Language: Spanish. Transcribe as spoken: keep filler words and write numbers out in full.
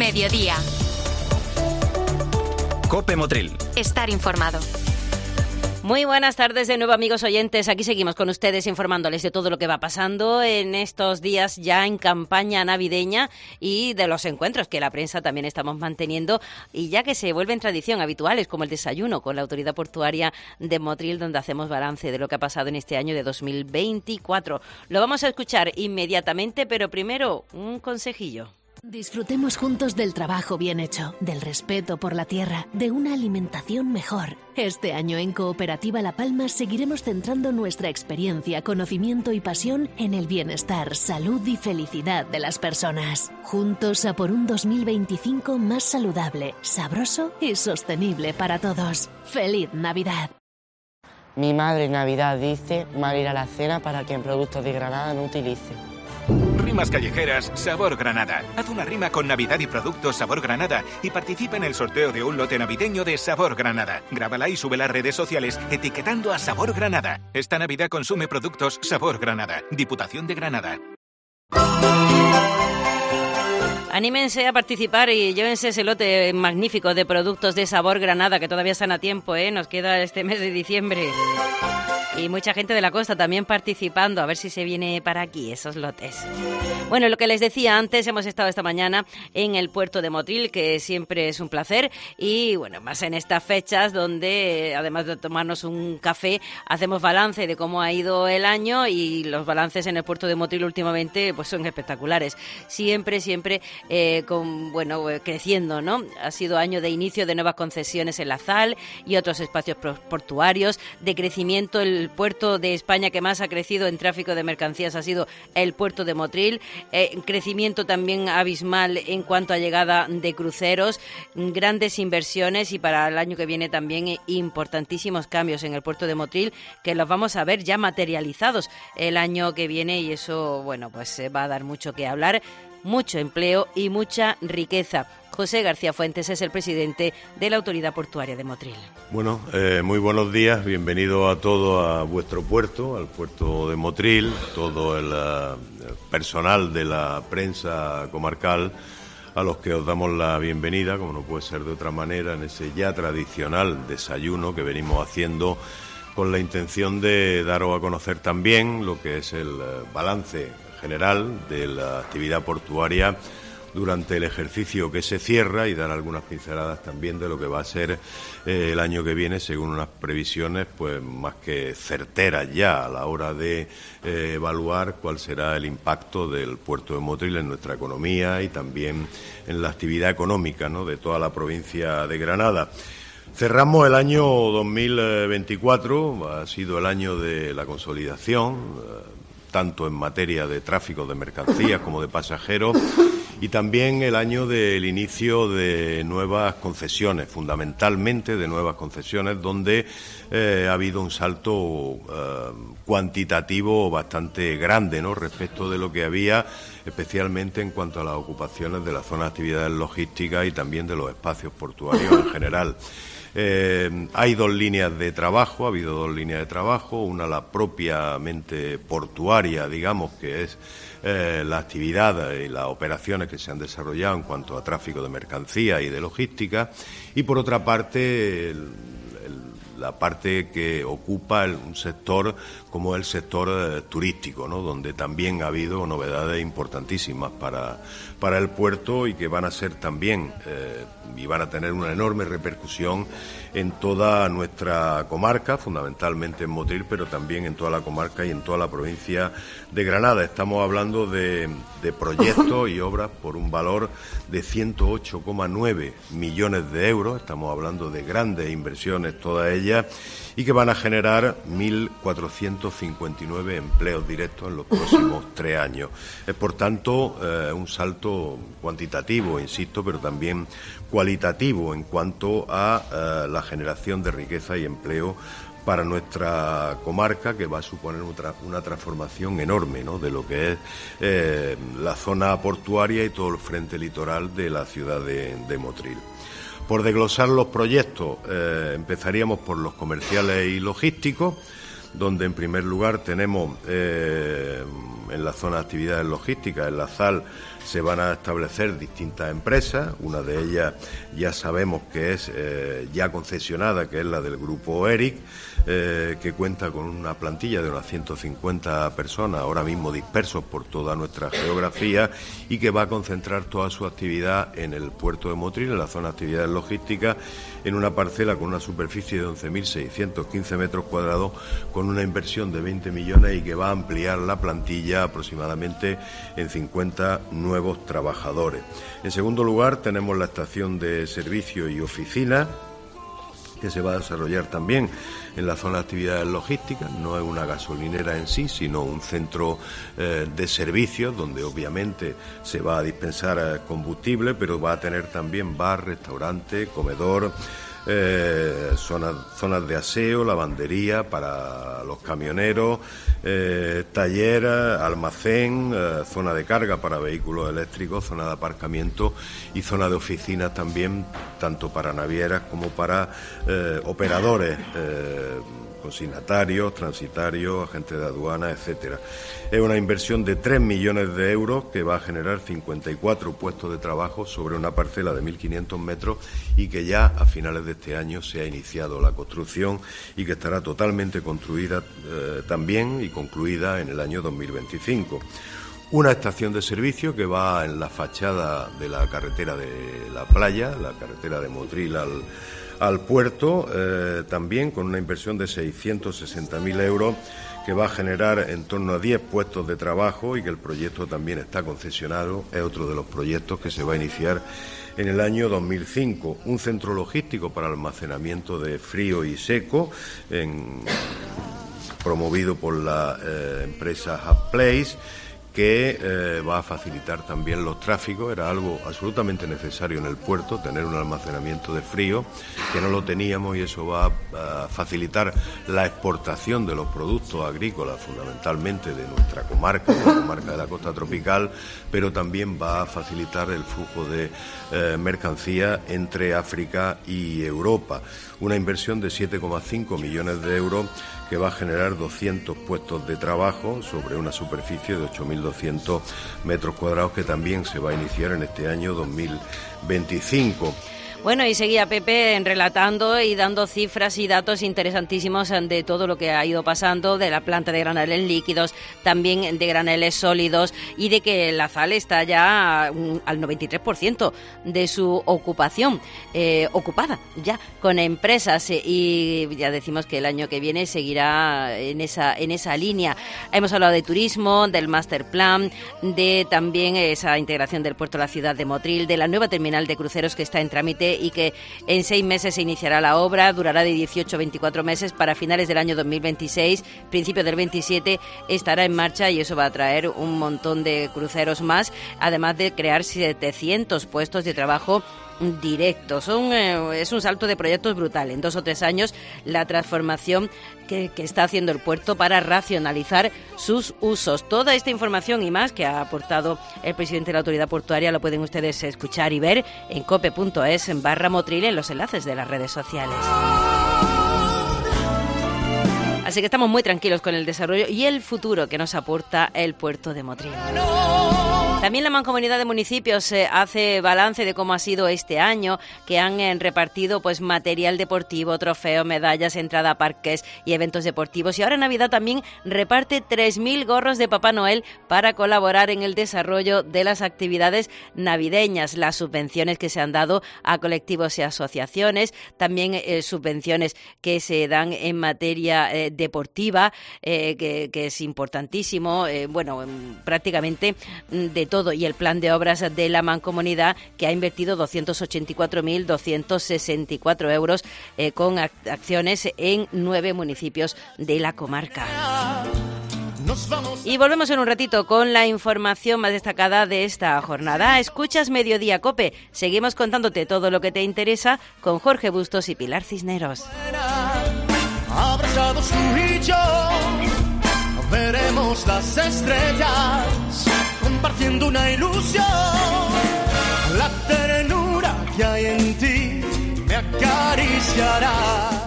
Mediodía. COPE Motril. Estar informado. Muy buenas tardes de nuevo, amigos oyentes. Aquí seguimos con ustedes informándoles de todo lo que va pasando en estos días ya en campaña navideña y de los encuentros que la prensa también estamos manteniendo, y ya que se vuelven tradición habituales, como el desayuno con la Autoridad Portuaria de Motril, donde hacemos balance de lo que ha pasado en este año de dos mil veinticuatro. Lo vamos a escuchar inmediatamente, pero primero un consejillo. Disfrutemos juntos del trabajo bien hecho, del respeto por la tierra, de una alimentación mejor. Este año en Cooperativa La Palma seguiremos centrando nuestra experiencia, conocimiento y pasión en el bienestar, salud y felicidad de las personas. Juntos a por un dos mil veinticinco más saludable, sabroso y sostenible para todos. ¡Feliz Navidad! Mi madre en Navidad dice mal ir a la cena para que en productos de Granada no utilice. Rimas callejeras Sabor Granada. Haz una rima con Navidad y productos Sabor Granada y participa en el sorteo de un lote navideño de Sabor Granada. Grábala y sube a las redes sociales etiquetando a Sabor Granada. Esta Navidad consume productos Sabor Granada. Diputación de Granada. Anímense a participar y llévense ese lote magnífico de productos de Sabor Granada, que todavía están a tiempo, ¿eh? Nos queda este mes de diciembre. Y mucha gente de la costa también participando, a ver si se viene para aquí esos lotes. Bueno, lo que les decía antes, hemos estado esta mañana en el puerto de Motril, que siempre es un placer, y bueno, más en estas fechas donde, además de tomarnos un café, hacemos balance de cómo ha ido el año, y los balances en el puerto de Motril últimamente pues son espectaculares. Siempre, siempre eh, con bueno creciendo, ¿no? Ha sido año de inicio de nuevas concesiones en la Z A L y otros espacios portuarios, de crecimiento. El puerto de España que más ha crecido en tráfico de mercancías ha sido el puerto de Motril. Eh, crecimiento también abismal en cuanto a llegada de cruceros, grandes inversiones, y para el año que viene también eh, importantísimos cambios en el puerto de Motril, que los vamos a ver ya materializados el año que viene, y eso, bueno, pues eh, va a dar mucho que hablar, mucho empleo y mucha riqueza. José García Fuentes es el presidente de la Autoridad Portuaria de Motril. Bueno, eh, muy buenos días, bienvenido a todo a vuestro puerto, al puerto de Motril, todo el uh, personal de la prensa comarcal, a los que os damos la bienvenida, como no puede ser de otra manera, en ese ya tradicional desayuno que venimos haciendo con la intención de daros a conocer también lo que es el uh, balance general de la actividad portuaria durante el ejercicio que se cierra, y dar algunas pinceladas también de lo que va a ser eh, el año que viene, según unas previsiones pues más que certeras ya a la hora de eh, evaluar cuál será el impacto del puerto de Motril en nuestra economía y también en la actividad económica, ¿no?, de toda la provincia de Granada. Cerramos el año dos mil veinticuatro, ha sido el año de la consolidación, eh, tanto en materia de tráfico de mercancías como de pasajeros, y también el año del inicio de nuevas concesiones, fundamentalmente de nuevas concesiones, donde eh, ha habido un salto eh, cuantitativo bastante grande, ¿no?, respecto de lo que había, especialmente en cuanto a las ocupaciones de la zona de actividades logísticas y también de los espacios portuarios en general. Eh, hay dos líneas de trabajo, ha habido dos líneas de trabajo, una la propiamente portuaria, digamos, que es eh, la actividad y las operaciones que se han desarrollado en cuanto a tráfico de mercancías y de logística, y por otra parte el, el, la parte que ocupa el, un sector como el sector eh, turístico, ¿no?, donde también ha habido novedades importantísimas para, para el puerto, y que van a ser también eh, y van a tener una enorme repercusión en toda nuestra comarca, fundamentalmente en Motril, pero también en toda la comarca y en toda la provincia de Granada. Estamos hablando de, de proyectos y obras por un valor de ciento ocho coma nueve millones de euros, estamos hablando de grandes inversiones todas ellas, y que van a generar mil cuatrocientos cincuenta y nueve empleos directos en los próximos tres años. Es, por tanto, eh, un salto cuantitativo, insisto, pero también cualitativo en cuanto a eh, la generación de riqueza y empleo para nuestra comarca, que va a suponer otra, una transformación enorme, ¿no?, de lo que es eh, la zona portuaria y todo el frente litoral de la ciudad de, de Motril. Por desglosar los proyectos, eh, empezaríamos por los comerciales y logísticos, donde en primer lugar tenemos eh, en la zona de actividades logísticas, en la Z A L, se van a establecer distintas empresas. Una de ellas ya sabemos que es eh, ya concesionada, que es la del grupo ERIC, eh, que cuenta con una plantilla de unas ciento cincuenta personas, ahora mismo dispersos por toda nuestra geografía, y que va a concentrar toda su actividad en el puerto de Motril, en la zona de actividades logísticas, en una parcela con una superficie de once mil seiscientos quince metros cuadrados, con una inversión de veinte millones y que va a ampliar la plantilla aproximadamente en cincuenta nuevos trabajadores. En segundo lugar, tenemos la estación de servicio y oficina, que se va a desarrollar también en la zona de actividades logísticas. No es una gasolinera en sí, sino un centro eh, de servicios donde obviamente se va a dispensar eh, combustible, pero va a tener también bar, restaurante, comedor, eh, zonas, zonas de aseo, lavandería para los camioneros, eh, taller, almacén, eh, zona de carga para vehículos eléctricos, zona de aparcamiento y zona de oficinas también, tanto para navieras como para eh, operadores, eh, consignatarios, transitarios, agentes de aduana, etcétera. Es una inversión de tres millones de euros que va a generar cincuenta y cuatro puestos de trabajo sobre una parcela de mil quinientos metros y que ya a finales de este año se ha iniciado la construcción y que estará totalmente construida eh, también y concluida en el año dos mil veinticinco. Una estación de servicio que va en la fachada de la carretera de la playa, la carretera de Motril al al puerto, eh, también con una inversión de seiscientos sesenta mil euros que va a generar en torno a diez puestos de trabajo y que el proyecto también está concesionado. Es otro de los proyectos que se va a iniciar en el año dos mil cinco. Un centro logístico para almacenamiento de frío y seco, en, promovido por la eh, empresa Hub Place, que eh, va a facilitar también los tráficos. Era algo absolutamente necesario en el puerto, tener un almacenamiento de frío, que no lo teníamos, y eso va a, a facilitar la exportación de los productos agrícolas, fundamentalmente de nuestra comarca, de la comarca de la costa tropical, pero también va a facilitar el flujo de eh, mercancía entre África y Europa. Una inversión de siete coma cinco millones de euros que va a generar doscientos puestos de trabajo sobre una superficie de ocho mil doscientos metros cuadrados, que también se va a iniciar en este año dos mil veinticinco. Bueno, y seguía Pepe relatando y dando cifras y datos interesantísimos de todo lo que ha ido pasando, de la planta de graneles líquidos, también de graneles sólidos, y de que la Z A L está ya al noventa y tres por ciento de su ocupación, eh, ocupada ya con empresas, eh, y ya decimos que el año que viene seguirá en esa, en esa línea. Hemos hablado de turismo, del master plan, de también esa integración del puerto de la ciudad de Motril, de la nueva terminal de cruceros que está en trámite y que en seis meses se iniciará la obra, durará de dieciocho a veinticuatro meses, para finales del año dos mil veintiséis, principios del veintisiete estará en marcha, y eso va a traer un montón de cruceros más, además de crear setecientos puestos de trabajo directos. Son, eh, es un salto de proyectos brutal. En dos o tres años, la transformación que, que está haciendo el puerto para racionalizar sus usos. Toda esta información y más que ha aportado el presidente de la Autoridad Portuaria lo pueden ustedes escuchar y ver en cope punto es en barra Motril, en los enlaces de las redes sociales. Así que estamos muy tranquilos con el desarrollo y el futuro que nos aporta el puerto de Motril. También la Mancomunidad de Municipios eh, hace balance de cómo ha sido este año, que han eh, repartido pues material deportivo, trofeos, medallas, entrada a parques y eventos deportivos. Y ahora en Navidad también reparte tres mil gorros de Papá Noel para colaborar en el desarrollo de las actividades navideñas. Las subvenciones que se han dado a colectivos y asociaciones, también eh, subvenciones que se dan en materia eh, deportiva, eh, que, que es importantísimo, eh, bueno, prácticamente de todo, y el plan de obras de la Mancomunidad, que ha invertido doscientos ochenta y cuatro mil doscientos sesenta y cuatro euros eh, con acciones en nueve municipios de la comarca. Y volvemos en un ratito con la información más destacada de esta jornada. Escuchas Mediodía Cope. Seguimos contándote todo lo que te interesa con Jorge Bustos y Pilar Cisneros. Abrazados tú y yo, veremos las estrellas, compartiendo una ilusión. La ternura que hay en ti me acariciará.